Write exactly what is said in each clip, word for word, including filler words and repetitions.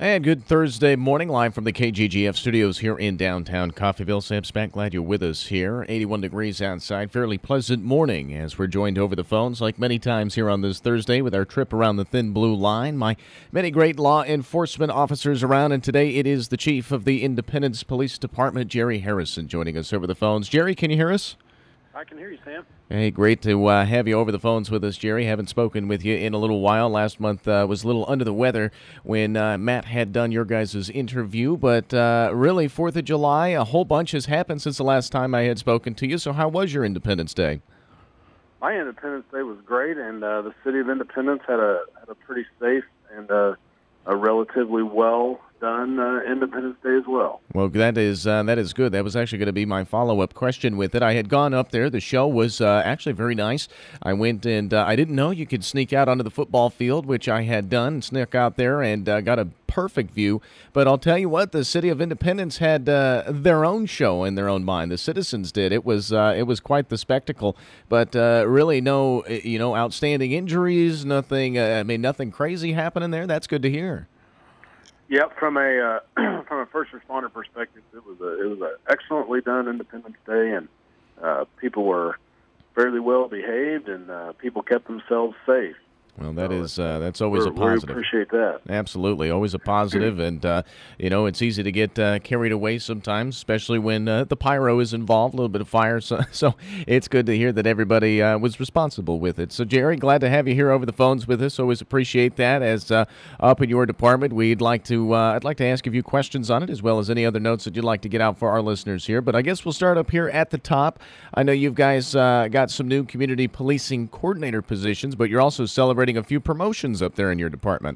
And good Thursday morning, live from the K G G F studios here in downtown Coffeyville. Sam Speck, glad you're with us here. eighty-one degrees outside, fairly pleasant morning as we're joined over the phones like many times here on this Thursday with our trip around the thin blue line. My many great law enforcement officers around, and today it is the chief of the Independence Police Department, Jerry Harrison, joining us over the phones. Jerry, can you hear us? I can hear you, Sam. Hey, great to uh, have you over the phones with us, Jerry. Haven't spoken with you in a little while. Last month uh, was a little under the weather when uh, Matt had done your guys' interview, but uh, really, fourth of July, a whole bunch has happened since the last time I had spoken to you. So how was your Independence Day? My Independence Day was great, and uh, the city of Independence had a had a pretty safe and uh, a relatively well done uh, Independence Day as well. Well, that is uh, that is good. That was actually going to be my follow-up question with it. I had gone up there. The show was uh, actually very nice. I went and uh, I didn't know you could sneak out onto the football field, which I had done, snuck out there and uh, got a perfect view. But I'll tell you what, the city of Independence had uh, their own show in their own mind. The citizens did. It was uh, it was quite the spectacle. But uh, really, no, you know, outstanding injuries, nothing. Uh, I mean, nothing crazy happening there. That's good to hear. Yep, from a uh, from a first responder perspective, it was a it was an excellently done Independence Day, and uh, people were fairly well behaved, and uh, people kept themselves safe. Well, that so is uh, that's always a we positive. We appreciate that. Absolutely, always a positive, and uh, you know it's easy to get uh, carried away sometimes, especially when uh, the pyro is involved, a little bit of fire. So, so it's good to hear that everybody uh, was responsible with it. So, Jerry, glad to have you here over the phones with us. Always appreciate that. As uh, up in your department, we'd like to uh, I'd like to ask a few questions on it, as well as any other notes that you'd like to get out for our listeners here. But I guess we'll start up here at the top. I know you guys uh, got some new community policing coordinator positions, but you're also celebrating a few promotions up there in your department.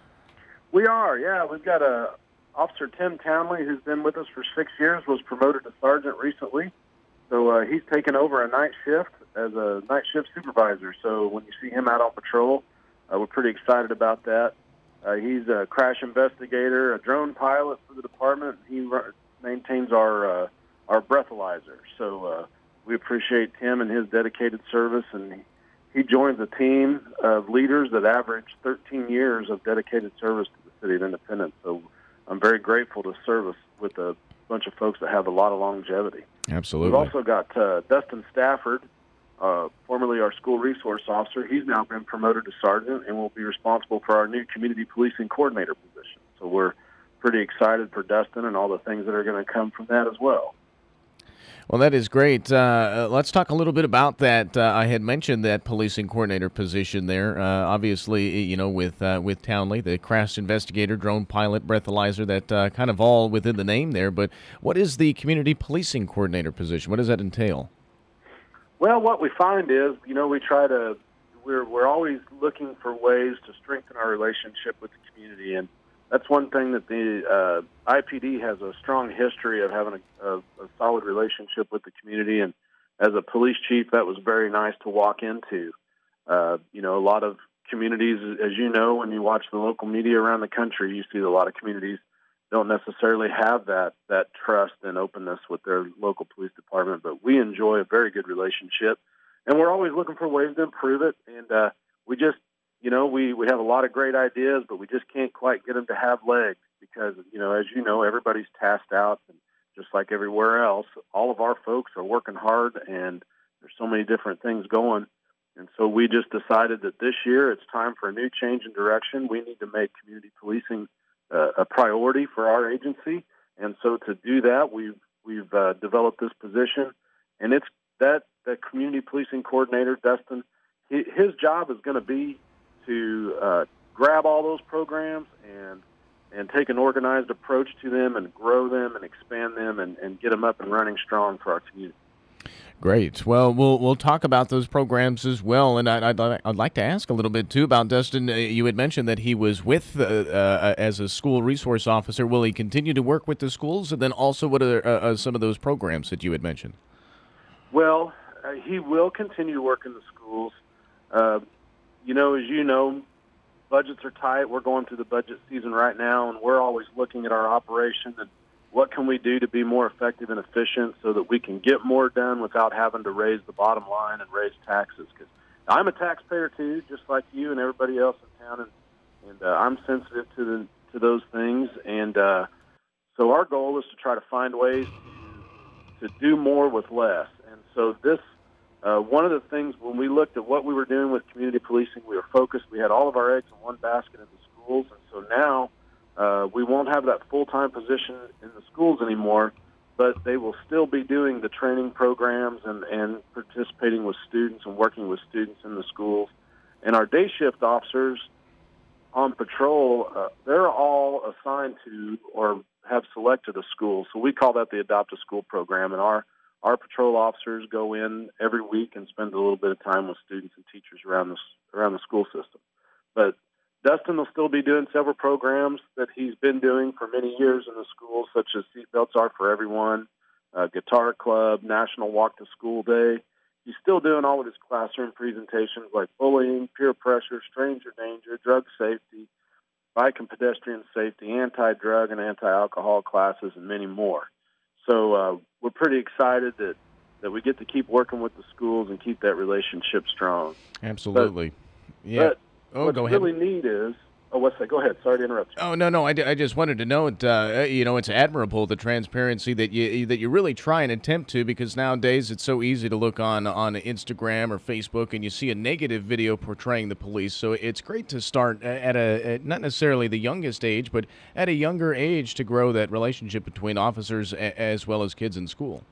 We are, yeah. We've got a Officer Tim Townley, who's been with us for six years, was promoted to sergeant recently. So uh, he's taken over a night shift as a night shift supervisor. So when you see him out on patrol, uh, we're pretty excited about that. Uh, he's a crash investigator, a drone pilot for the department. He r- maintains our uh, our breathalyzer. So uh, we appreciate Tim and his dedicated service, and he, he joins a team of leaders that average thirteen years of dedicated service to the city of Independence. So I'm very grateful to service with a bunch of folks that have a lot of longevity. Absolutely. We've also got uh, Dustin Stafford, uh, formerly our school resource officer. He's now been promoted to sergeant and will be responsible for our new community policing coordinator position. So we're pretty excited for Dustin and all the things that are going to come from that as well. Well, that is great. Uh, let's talk a little bit about that. Uh, I had mentioned that policing coordinator position there. Uh, obviously, you know, with uh, with Townley, the crash investigator, drone pilot, breathalyzer, that uh, kind of all within the name there. But what is the community policing coordinator position? What does that entail? Well, what we find is, you know, we try to, we're we're always looking for ways to strengthen our relationship with the community, and that's one thing that the uh, I P D has a strong history of having a, a, a solid relationship with the community. And as a police chief, that was very nice to walk into. Uh, you know, a lot of communities, as you know, when you watch the local media around the country, you see a lot of communities don't necessarily have that that trust and openness with their local police department. But we enjoy a very good relationship, and we're always looking for ways to improve it. And uh, we just You know, we, we have a lot of great ideas, but we just can't quite get them to have legs because, you know, as you know, everybody's tasked out. And just like everywhere else, all of our folks are working hard, and there's so many different things going. And so we just decided that this year it's time for a new change in direction. We need to make community policing uh, a priority for our agency. And so to do that, we've, we've uh, developed this position. And it's that, that community policing coordinator, Dustin, he, his job is going to be to uh, grab all those programs and and take an organized approach to them and grow them and expand them and, and get them up and running strong for our community. Great. Well, we'll we'll talk about those programs as well, and I'd, I'd, I'd like to ask a little bit, too, about Dustin. Uh, you had mentioned that he was with, uh, uh, as a school resource officer. Will he continue to work with the schools? And then also, what are uh, uh, some of those programs that you had mentioned? Well, uh, he will continue to work in the schools. Uh, You know, as you know, budgets are tight. We're going through the budget season right now, and we're always looking at our operation and what can we do to be more effective and efficient so that we can get more done without having to raise the bottom line and raise taxes. Because I'm a taxpayer too, just like you and everybody else in town, and, and uh, I'm sensitive to the to those things. And uh, so our goal is to try to find ways to, to do more with less. And so this, uh, one of the things when we looked at what we were doing with community policing, we were focused. We had all of our eggs in one basket in the schools. And so now uh, we won't have that full-time position in the schools anymore, but they will still be doing the training programs and, and participating with students and working with students in the schools. And our day shift officers on patrol, uh, they're all assigned to or have selected a school. So we call that the Adopt a School program. And our, our patrol officers go in every week and spend a little bit of time with students and teachers around the, around the school system. But Dustin will still be doing several programs that he's been doing for many years in the schools, such as Seatbelts Are for Everyone, uh, Guitar Club, National Walk to School Day. He's still doing all of his classroom presentations like bullying, peer pressure, stranger danger, drug safety, bike and pedestrian safety, anti-drug and anti-alcohol classes, and many more. So uh, we're pretty excited that, that we get to keep working with the schools and keep that relationship strong. Absolutely. But, yeah. But oh, what's go ahead. really neat is, oh, what's that? Go ahead. Sorry to interrupt you. Oh no, no. I, I just wanted to note, uh, you know, it's admirable the transparency that you that you really try and attempt to, because nowadays it's so easy to look on on Instagram or Facebook and you see a negative video portraying the police. So it's great to start at a at not necessarily the youngest age, but at a younger age to grow that relationship between officers a, as well as kids in school.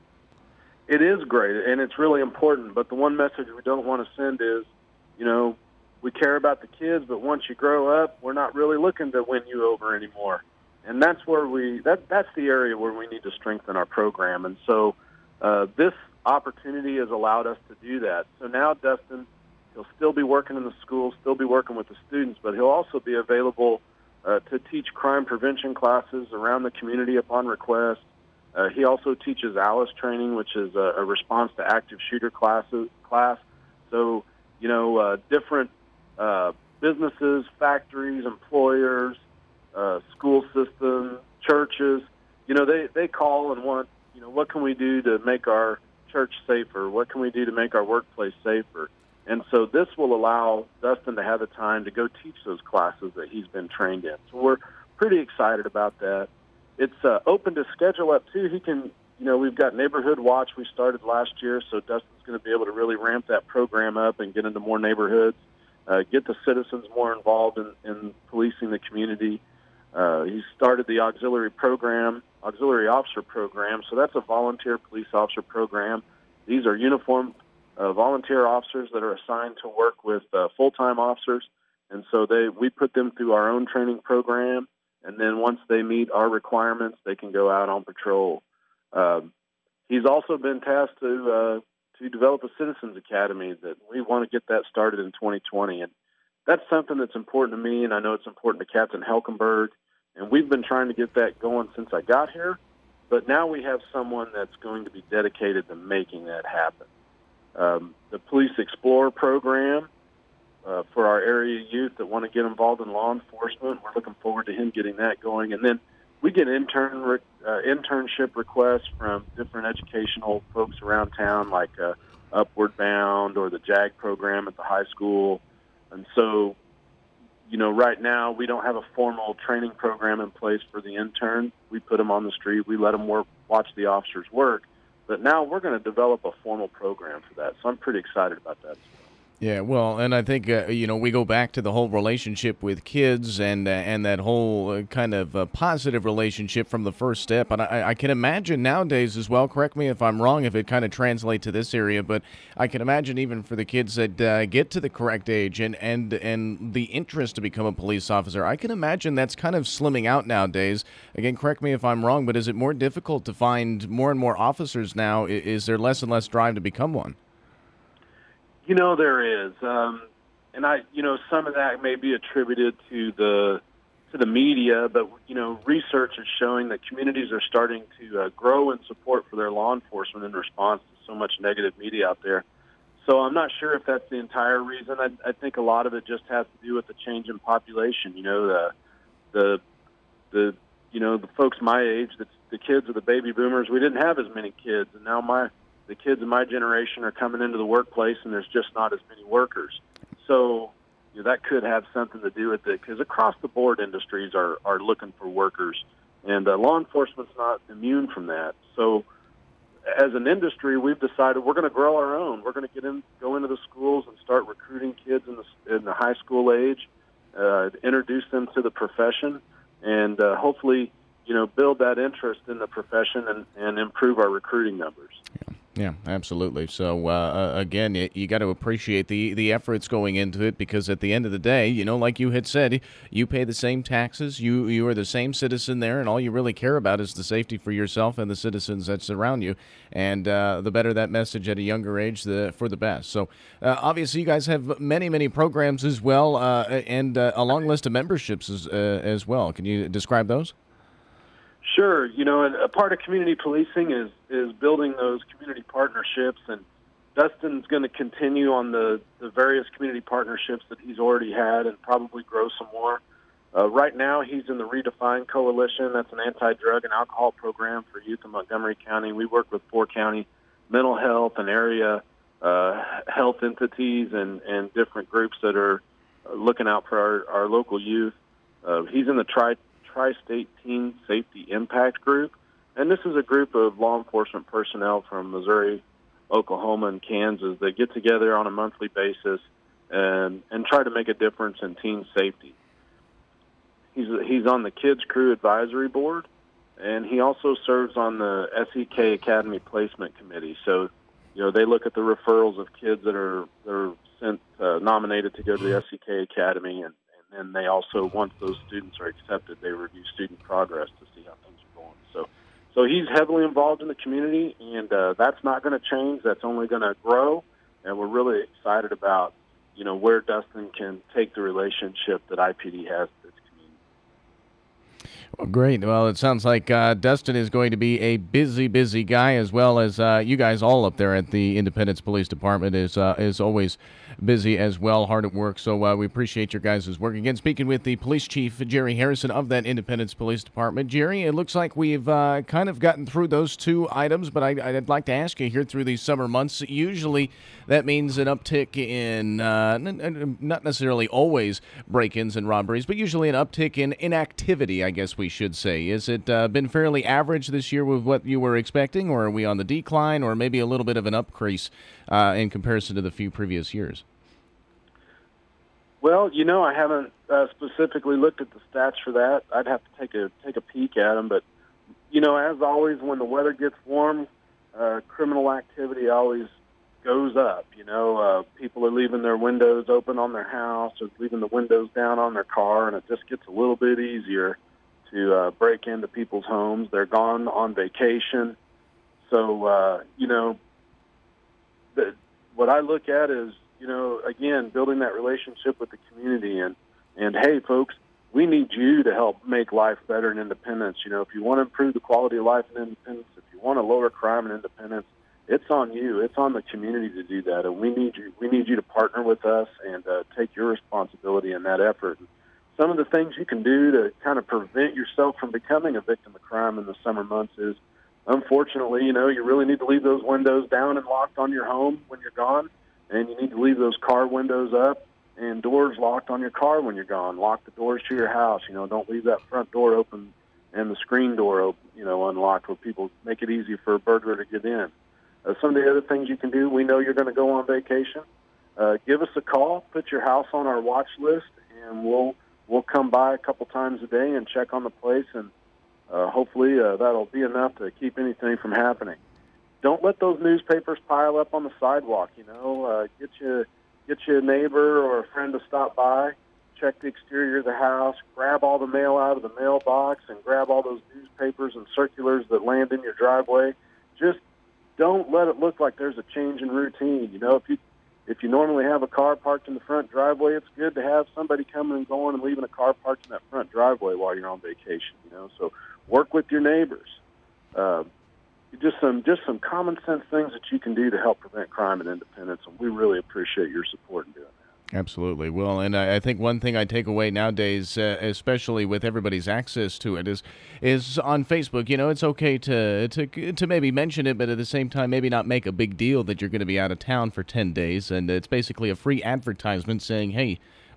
It is great, and it's really important. But the one message we don't want to send is, you know, we care about the kids, but once you grow up, we're not really looking to win you over anymore. And that's where we that that's the area where we need to strengthen our program. And so uh, this opportunity has allowed us to do that. So now Dustin, he'll still be working in the schools, still be working with the students, but he'll also be available uh, to teach crime prevention classes around the community upon request. Uh, he also teaches ALICE training, which is a, a response to active shooter classes, class. So, you know, uh, different Uh, businesses, factories, employers, uh, school systems, churches, you know, they, they call and want, you know, what can we do to make our church safer? What can we do to make our workplace safer? And so this will allow Dustin to have the time to go teach those classes that he's been trained in. So we're pretty excited about that. It's uh, open to schedule up, too. He can, you know, we've got Neighborhood Watch we started last year, so Dustin's going to be able to really ramp that program up and get into more neighborhoods. Uh, get the citizens more involved in, in policing the community. Uh, he started the auxiliary program, auxiliary officer program. So that's a volunteer police officer program. These are uniformed uh, volunteer officers that are assigned to work with uh, full-time officers. And so they we put them through our own training program. And then once they meet our requirements, they can go out on patrol. Uh, he's also been tasked to uh, to develop a Citizens Academy that we want to get that started in twenty twenty. And that's something that's important to me, and I know it's important to Captain Helkenberg. And we've been trying to get that going since I got here, but now we have someone that's going to be dedicated to making that happen. Um, the Police Explorer program uh, for our area youth that want to get involved in law enforcement, we're looking forward to him getting that going. And then we get intern re- uh, internship requests from different educational folks around town, like uh, Upward Bound or the JAG program at the high school. And so, you know, right now we don't have a formal training program in place for the intern. We put them on the street. We let them work, watch the officers work. But now we're going to develop a formal program for that. So I'm pretty excited about that. Yeah, well, and I think, uh, you know, we go back to the whole relationship with kids and uh, and that whole uh, kind of uh, positive relationship from the first step. And I, I can imagine nowadays as well, correct me if I'm wrong, if it kind of translates to this area, but I can imagine even for the kids that uh, get to the correct age and, and, and the interest to become a police officer, I can imagine that's kind of slimming out nowadays. Again, correct me if I'm wrong, but is it more difficult to find more and more officers now? Is there less and less drive to become one? You know, there is, um, and I, you know, some of that may be attributed to the to the media, but you know, research is showing that communities are starting to uh, grow in support for their law enforcement in response to so much negative media out there. So I'm not sure if that's the entire reason. I, I think a lot of it just has to do with the change in population. You know, the the the you know the folks my age, the, the kids of the baby boomers, we didn't have as many kids, and now my the kids of my generation are coming into the workplace, and there's just not as many workers. So you know, that could have something to do with it, because across the board industries are, are looking for workers, and uh, law enforcement's not immune from that. So as an industry, we've decided we're going to grow our own. We're going to get in, go into the schools and start recruiting kids in the, in the high school age, uh, introduce them to the profession, and uh, hopefully, you know, build that interest in the profession and, and improve our recruiting numbers. Yeah. Yeah, absolutely. So, uh, again, you, you got to appreciate the, the efforts going into it, because at the end of the day, you know, like you had said, you pay the same taxes, you you are the same citizen there, and all you really care about is the safety for yourself and the citizens that surround you. And uh, the better that message at a younger age, the for the best. So, uh, obviously, you guys have many, many programs as well, uh, and uh, a long list of memberships as, uh, as well. Can you describe those? Sure. You know, a part of community policing is, is building those community partnerships, and Dustin's going to continue on the, the various community partnerships that he's already had and probably grow some more. Uh, right now, he's in the Redefine Coalition. That's an anti-drug and alcohol program for youth in Montgomery County. We work with four county mental health and area uh, health entities and, and different groups that are looking out for our, our local youth. Uh, he's in the Tri Tri-State Teen Safety Impact Group, and this is a group of law enforcement personnel from Missouri, Oklahoma, and Kansas that get together on a monthly basis and and try to make a difference in teen safety. He's he's on the Kids Crew Advisory Board, and he also serves on the S E K Academy Placement Committee. So, you know, they look at the referrals of kids that are that are sent uh, nominated to go to the S E K Academy, and and they also, once those students are accepted, they review student progress to see how things are going. So, so he's heavily involved in the community, and uh, that's not going to change. That's only going to grow, and we're really excited about, you know, where Dustin can take the relationship that I P D has with its community. Well, great. Well, it sounds like uh, Dustin is going to be a busy, busy guy, as well as uh, you guys all up there at the Independence Police Department is uh, is always busy as well, hard at work. So uh, we appreciate your guys' work. Again, speaking with the Police Chief, Jerry Harrison of that Independence Police Department. Jerry, it looks like we've uh, kind of gotten through those two items, but I, I'd like to ask you here, through these summer months, usually that means an uptick in, uh, n- not necessarily always break-ins and robberies, but usually an uptick in inactivity, I guess we should say. Has it uh, been fairly average this year with what you were expecting, or are we on the decline, or maybe a little bit of an upcrease uh, in comparison to the few previous years? Well, you know, I haven't uh, specifically looked at the stats for that. I'd have to take a take a peek at them. But, you know, as always, when the weather gets warm, uh, criminal activity always goes up. You know, uh, people are leaving their windows open on their house or leaving the windows down on their car, and it just gets a little bit easier to uh, break into people's homes. They're gone on vacation. So, uh, you know, the, what I look at is, you know, again, building that relationship with the community. And, and hey, folks, we need you to help make life better in Independence. You know, if you want to improve the quality of life in Independence, if you want to lower crime in Independence, it's on you. It's on the community to do that. And we need you, we need you to partner with us and uh, take your responsibility in that effort. And some of the things you can do to kind of prevent yourself from becoming a victim of crime in the summer months is, unfortunately, you know, you really need to leave those windows down and locked on your home when you're gone. And you need to leave those car windows up and doors locked on your car when you're gone. Lock the doors to your house. You know, don't leave that front door open and the screen door open, you know, unlocked, where people make it easy for a burglar to get in. Uh, some of the other things you can do, we know you're going to go on vacation. Uh, give us a call, put your house on our watch list, and we'll we'll come by a couple times a day and check on the place, and uh, hopefully uh, that'll be enough to keep anything from happening. Don't let those newspapers pile up on the sidewalk. You know, uh, get you get you a neighbor or a friend to stop by, check the exterior of the house, grab all the mail out of the mailbox, and grab all those newspapers and circulars that land in your driveway. Just don't let it look like there's a change in routine. You know, if you if you normally have a car parked in the front driveway, it's good to have somebody coming and going and leaving a car parked in that front driveway while you're on vacation. You know, so work with your neighbors. Uh, Just some just some common sense things that you can do to help prevent crime in Independence, and we really appreciate your support in doing that. Absolutely. Well, and I, I think one thing I take away nowadays, uh, especially with everybody's access to it, is is on Facebook. You know, it's okay to to to maybe mention it, but at the same time, maybe not make a big deal that you're going to be out of town for ten days, and it's basically a free advertisement saying, hey,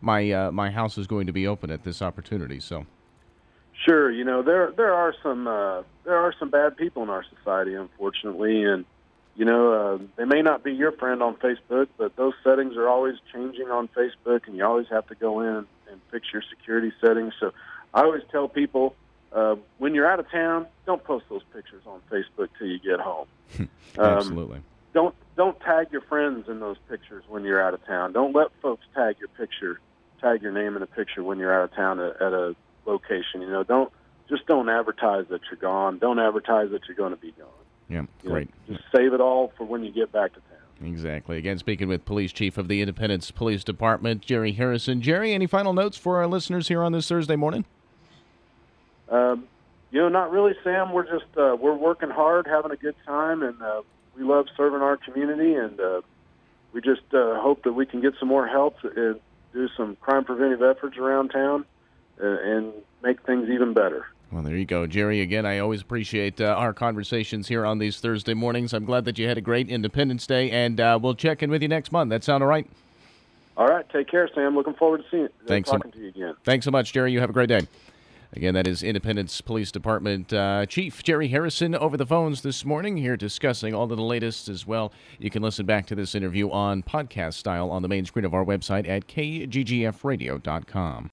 my uh, my house is going to be open at this opportunity. So. Sure, you know there there are some uh, there are some bad people in our society, unfortunately, and you know uh, they may not be your friend on Facebook, but those settings are always changing on Facebook, and you always have to go in and fix your security settings. So I always tell people uh, when you're out of town, don't post those pictures on Facebook till you get home. Absolutely. Um, don't don't tag your friends in those pictures when you're out of town. Don't let folks tag your picture, tag your name in a picture when you're out of town at, at a location. You know, don't just don't advertise that you're gone. Don't advertise that you're going to be gone. Yeah, you great. Know, just save it all for when you get back to town. Exactly. Again, speaking with Police Chief of the Independence Police Department, Jerry Harrison. Jerry, any final notes for our listeners here on this Thursday morning? Um, you know, not really, Sam. We're just uh, we're working hard, having a good time, and uh, we love serving our community, and uh, we just uh, hope that we can get some more help and do some crime preventive efforts around town uh, and make things even better. Well, there you go, Jerry. Again, I always appreciate uh, our conversations here on these Thursday mornings. I'm glad that you had a great Independence Day, and uh, we'll check in with you next month. That sound all right? All right. Take care, Sam. Looking forward to seeing uh, Thanks talking so, to you again. Thanks so much, Jerry. You have a great day. Again, that is Independence Police Department uh, Chief Jerry Harrison over the phones this morning, here discussing all of the latest as well. You can listen back to this interview on podcast style on the main screen of our website at k g g f radio dot com.